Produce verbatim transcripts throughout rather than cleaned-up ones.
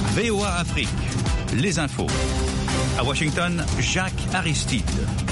V O A Afrique, les infos. À Washington, Jacques Aristide.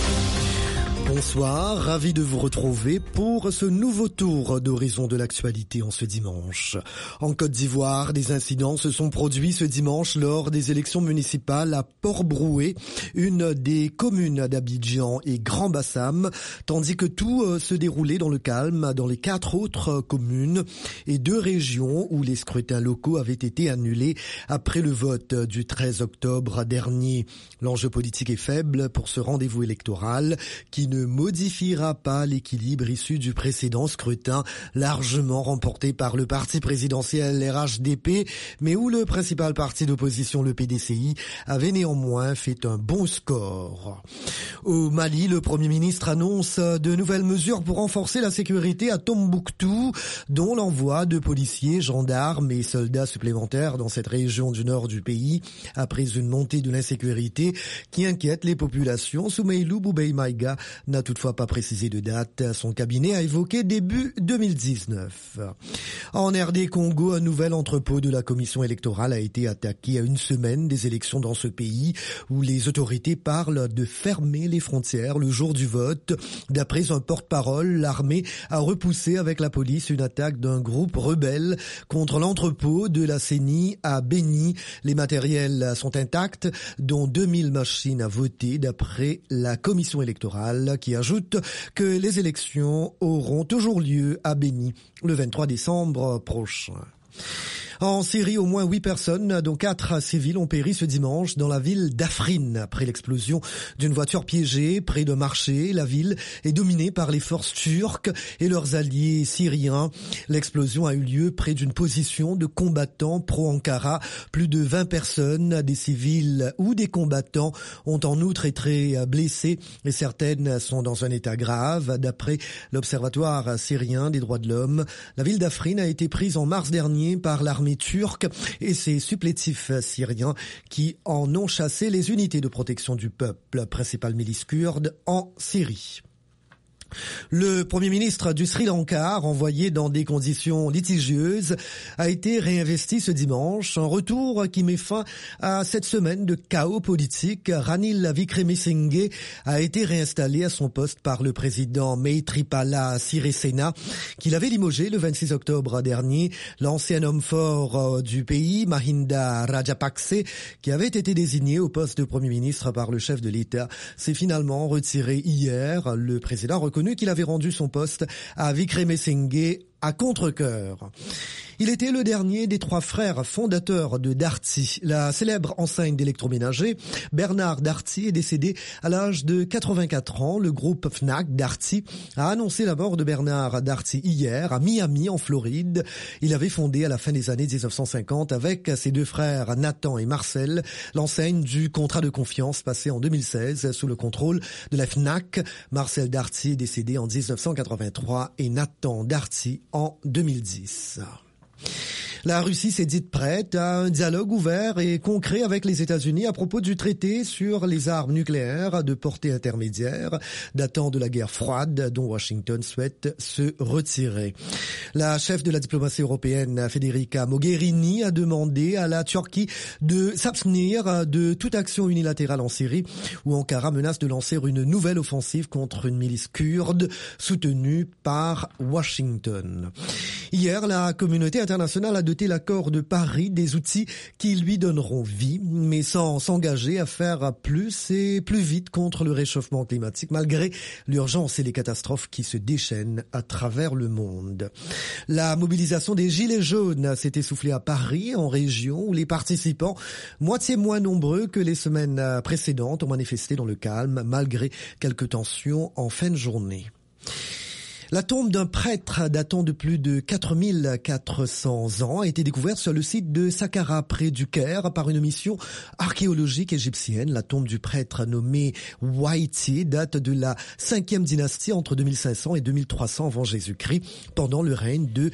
Bonsoir, ravi de vous retrouver pour ce nouveau tour d'horizon de l'actualité en ce dimanche. En Côte d'Ivoire, des incidents se sont produits ce dimanche lors des élections municipales à Port-Brouet, une des communes d'Abidjan et Grand Bassam, tandis que tout se déroulait dans le calme dans les quatre autres communes et deux régions où les scrutins locaux avaient été annulés après le vote du treize octobre dernier. L'enjeu politique est faible pour ce rendez-vous électoral qui ne ne modifiera pas l'équilibre issu du précédent scrutin largement remporté par le parti présidentiel R H D P, mais où le principal parti d'opposition, le P D C I, avait néanmoins fait un bon score. Au Mali, le Premier ministre annonce de nouvelles mesures pour renforcer la sécurité à Tombouctou, dont l'envoi de policiers, gendarmes et soldats supplémentaires dans cette région du nord du pays, après une montée de l'insécurité qui inquiète les populations. Soumeilou Boubei Maïga n'a toutefois pas précisé de date. Son cabinet a évoqué début deux mille dix-neuf. En R D Congo, un nouvel entrepôt de la commission électorale a été attaqué à une semaine des élections dans ce pays, où les autorités parlent de fermer les frontières le jour du vote. D'après un porte-parole, l'armée a repoussé avec la police une attaque d'un groupe rebelle contre l'entrepôt de la C E N I à Beni. Les matériels sont intacts, dont deux mille machines à voter, d'après la commission électorale, qui ajoute que les élections auront toujours lieu à Beni le vingt-trois décembre prochain. En Syrie, au moins huit personnes, dont quatre civils, ont péri ce dimanche dans la ville d'Afrin après l'explosion d'une voiture piégée près d'un marché. La ville est dominée par les forces turques et leurs alliés syriens. L'explosion a eu lieu près d'une position de combattants pro-Ankara. Plus de vingt personnes, des civils ou des combattants, ont en outre été blessées et certaines sont dans un état grave. D'après l'Observatoire syrien des droits de l'homme, la ville d'Afrin a été prise en mars dernier par l'armée turque et ses supplétifs syriens qui en ont chassé les unités de protection du peuple, principale milice kurde en Syrie. Le Premier ministre du Sri Lanka, renvoyé dans des conditions litigieuses, a été réinvesti ce dimanche, un retour qui met fin à cette semaine de chaos politique. Ranil Wickremesinghe a été réinstallé à son poste par le président Maithripala Sirisena, qui l'avait limogé le vingt-six octobre dernier. L'ancien homme fort du pays, Mahinda Rajapakse, qui avait été désigné au poste de Premier ministre par le chef de l'État, s'est finalement retiré hier. Le président reconnu qu'il avait rendu son poste à Wickremesinghe à contre-cœur. Il était le dernier des trois frères fondateurs de Darty. La célèbre enseigne d'électroménager, Bernard Darty, est décédé à l'âge de quatre-vingt-quatre ans. Le groupe Fnac Darty a annoncé la mort de Bernard Darty hier à Miami, en Floride. Il avait fondé à la fin des années dix-neuf cent cinquante avec ses deux frères Nathan et Marcel l'enseigne du contrat de confiance passé en deux mille seize sous le contrôle de la Fnac. Marcel Darty est décédé en dix-neuf cent quatre-vingt-trois et Nathan Darty en deux mille dix. La Russie s'est dite prête à un dialogue ouvert et concret avec les États-Unis à propos du traité sur les armes nucléaires de portée intermédiaire datant de la guerre froide dont Washington souhaite se retirer. La chef de la diplomatie européenne, Federica Mogherini, a demandé à la Turquie de s'abstenir de toute action unilatérale en Syrie, où Ankara menace de lancer une nouvelle offensive contre une milice kurde soutenue par Washington. Hier, la communauté internationale a doté l'accord de Paris des outils qui lui donneront vie, mais sans s'engager à faire plus et plus vite contre le réchauffement climatique, malgré l'urgence et les catastrophes qui se déchaînent à travers le monde. La mobilisation des Gilets jaunes s'est essoufflée à Paris, en région où les participants, moitié moins nombreux que les semaines précédentes, ont manifesté dans le calme, malgré quelques tensions en fin de journée. La tombe d'un prêtre datant de plus de quatre mille quatre cents ans a été découverte sur le site de Saqqara, près du Caire, par une mission archéologique égyptienne. La tombe du prêtre nommé Waïti date de la cinquième dynastie, entre deux mille cinq cents et deux mille trois cents avant Jésus-Christ, pendant le règne de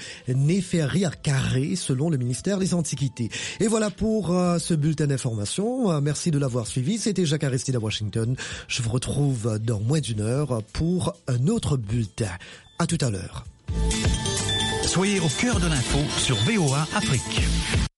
Néferkare, selon le ministère des Antiquités. Et voilà pour euh, ce bulletin d'information. Euh, merci de l'avoir suivi. C'était Jacques Aristide à Washington. Je vous retrouve dans moins d'une heure pour un autre bulletin. À tout à l'heure. Soyez au cœur de l'info sur V O A Afrique.